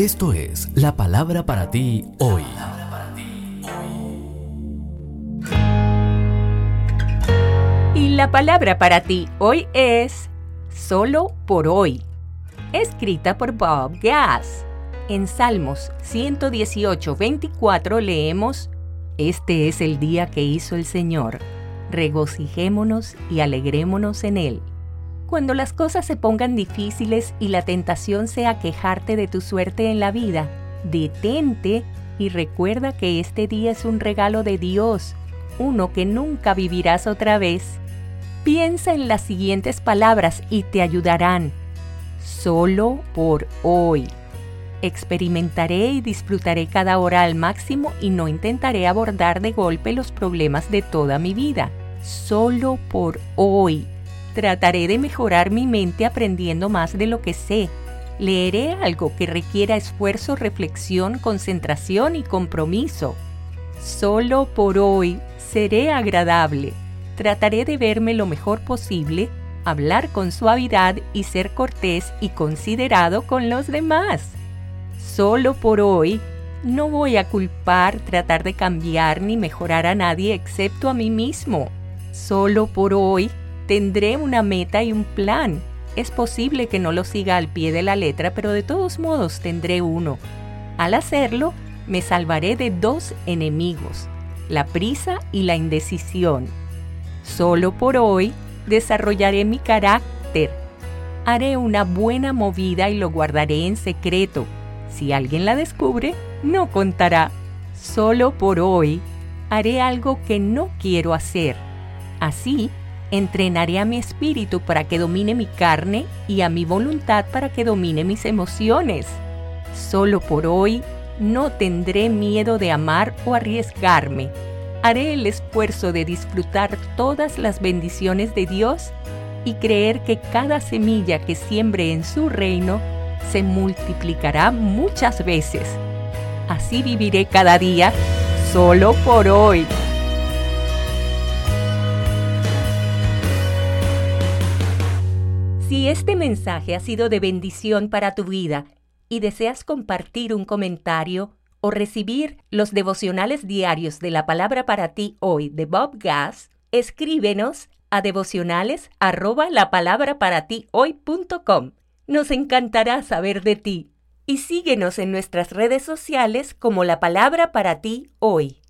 Esto es la palabra para ti hoy. Y la palabra para ti hoy es Solo por hoy, escrita por Bob Gass. En Salmos 118:24 leemos: Este es el día que hizo el Señor, regocijémonos y alegrémonos en él. Cuando las cosas se pongan difíciles y la tentación sea quejarte de tu suerte en la vida, detente y recuerda que este día es un regalo de Dios, uno que nunca vivirás otra vez. Piensa en las siguientes palabras y te ayudarán. Solo por hoy. Experimentaré y disfrutaré cada hora al máximo y no intentaré abordar de golpe los problemas de toda mi vida. Solo por hoy. Trataré de mejorar mi mente aprendiendo más de lo que sé. Leeré algo que requiera esfuerzo, reflexión, concentración y compromiso. Solo por hoy seré agradable. Trataré de verme lo mejor posible, hablar con suavidad y ser cortés y considerado con los demás. Solo por hoy no voy a culpar, tratar de cambiar ni mejorar a nadie excepto a mí mismo. Solo por hoy tendré una meta y un plan. Es posible que no lo siga al pie de la letra, pero de todos modos tendré uno. Al hacerlo, me salvaré de dos enemigos, la prisa y la indecisión. Solo por hoy desarrollaré mi carácter. Haré una buena movida y lo guardaré en secreto. Si alguien la descubre, no contará. Solo por hoy haré algo que no quiero hacer. Así, entrenaré a mi espíritu para que domine mi carne y a mi voluntad para que domine mis emociones. Solo por hoy no tendré miedo de amar o arriesgarme. Haré el esfuerzo de disfrutar todas las bendiciones de Dios y creer que cada semilla que siembre en su reino se multiplicará muchas veces. Así viviré cada día solo por hoy. Si este mensaje ha sido de bendición para tu vida y deseas compartir un comentario o recibir los devocionales diarios de la palabra para ti hoy de Bob Gass, escríbenos a devocionales@lapalabraparatihoy.com. Nos encantará saber de ti y síguenos en nuestras redes sociales como La Palabra para ti hoy.